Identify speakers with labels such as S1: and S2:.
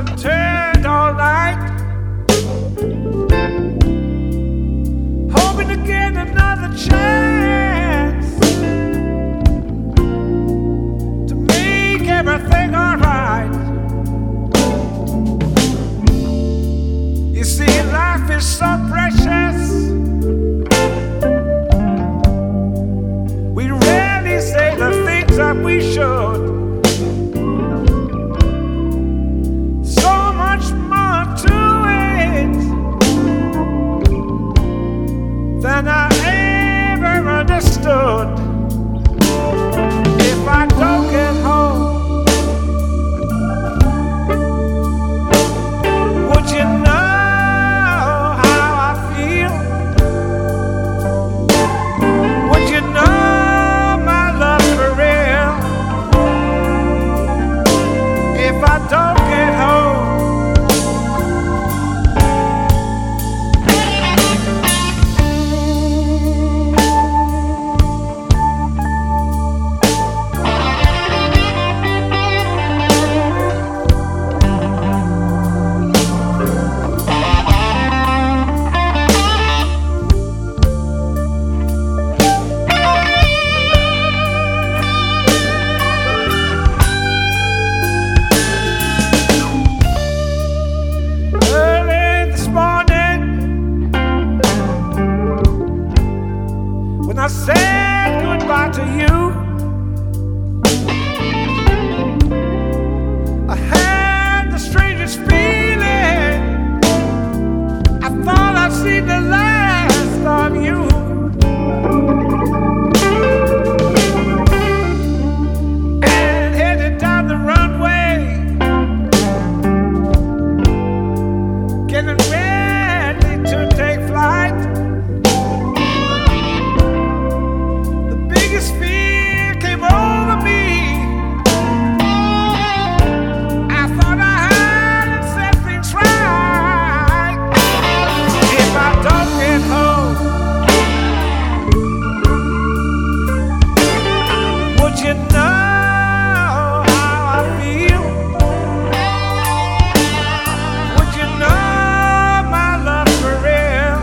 S1: and turned all night, hoping to get another chance to make everything alright. You see, life is so precious. We rarely say the things that we should. So much more to it than I ever understood. If I don't get home, would you know how I feel? Would you know my love for real? If I don't get home, I said goodbye to you, I had the strangest feeling. I thought I'd seen the last of you. And headed down the runway, getting ready to take flight. Fear came over me. I thought I hadn't set things right. If I don't get home, would you know how I feel? Would you know my love for real?